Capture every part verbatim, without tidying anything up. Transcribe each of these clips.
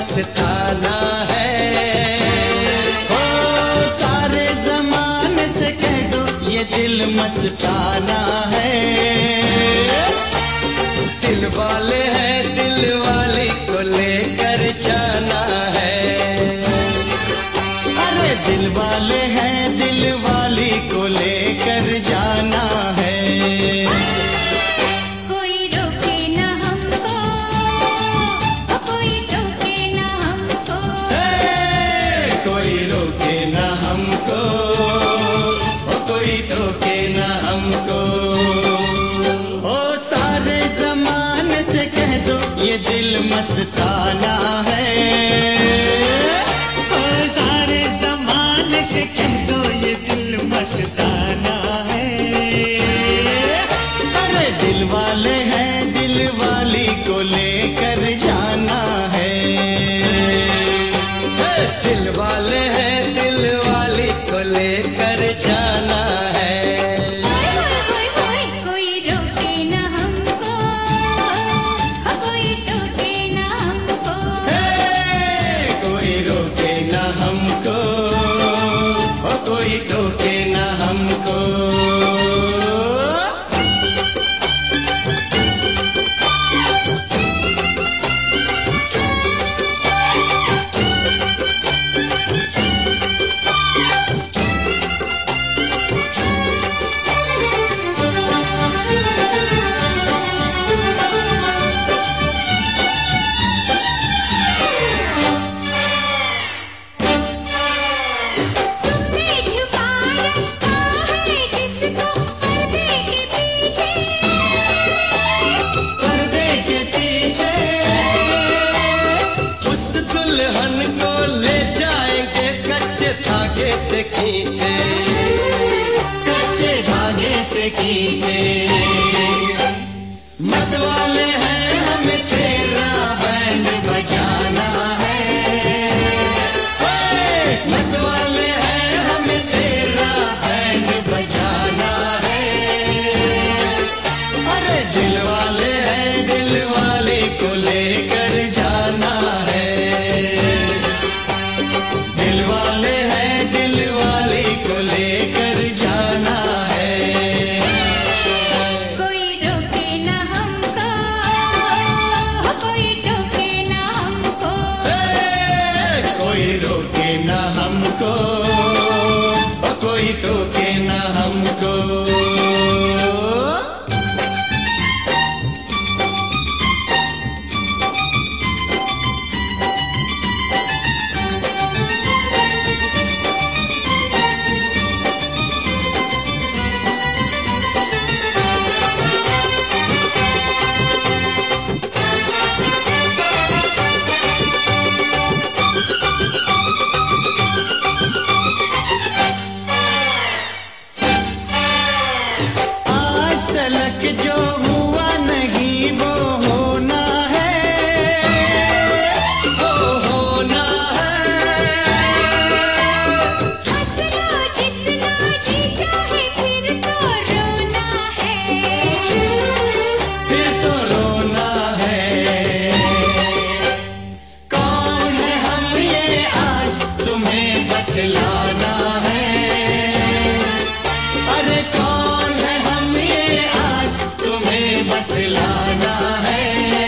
मस्ताना है। ओ सारे जमाने से कह दो ये दिल मस्ताना है। दिल वाले हैं दिल वाली को लेकर जाना है। अरे दिल वाले हैं दिल वाली को लेकर जाना है। कोई रोके ना हमको, कोई टोके ना हमको। ए, कोई रोके ना हमको, कोई टोके ना हमको। ओ सारे जमाने से कह दो ये दिल मस्ताना है। ओ सारे जमाने से कह दो ये दिल मस्ताना है। अरे दिल वाले हैं दिल वाली को लेकर जाना है। दिल वाले हैं दिल वाली को लेकर जाना है। होय होय होय कोई रोके ना हमको, कोई टोके ना हमको। ए, कोई रोके ना हमको, कोई टोके ना हमको। तुमने छुपा रखा है जिसको पर्दे के पीछे। पर्दे के पीछे उस दुल्हन को ले जाएंगे कच्चे धागे से खींचे। कच्चे धागे से खींचे। मत वाले हैं हमें तेरा बैंड बजाना है। ओए, मत वाले हैं हमें तेरा बैंड बजाना है। अरे दिल वाले हैं दिल वाली को लेकर जाना है। दिल वाले हैं दिल वाली को लेकर जाना है। कोई रोके ना हमको, कोई टोके ना हमको। ए, कोई रोके ना हमको, कोई टोके ना हमको। आज तलक जो हुआ नहीं वो होना है। वो होना है। हंस लो जितना जी चाहे फिर तो रोना है। फिर तो रोना है। कौन है हम ये आज तुम्हें बतलाना है। अरे कौन है हम ये आज तुम्हें बतलाना है।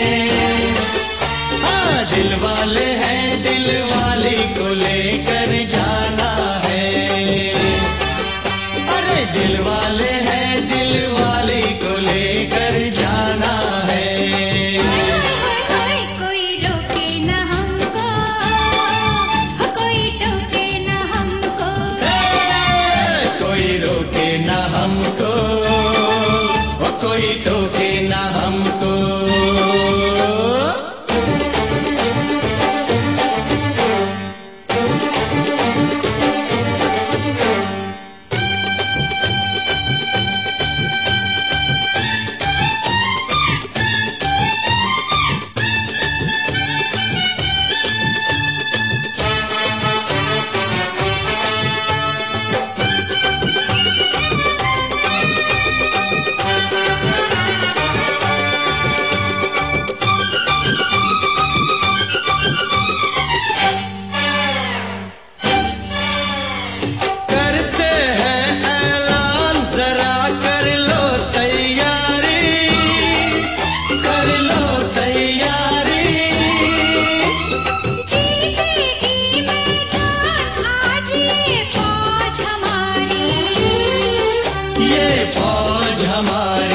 हाँ दिल वाले हैं दिल वाली को लेकर जाना है। अरे दिल वाले हैं दिल वाली को लेकर जाना है। होय होय कोई रोके ना हमको, कोई टोके ना हमको। ए, कोई रोके ना हमको, कोई टोके ना हमको।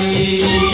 वाली।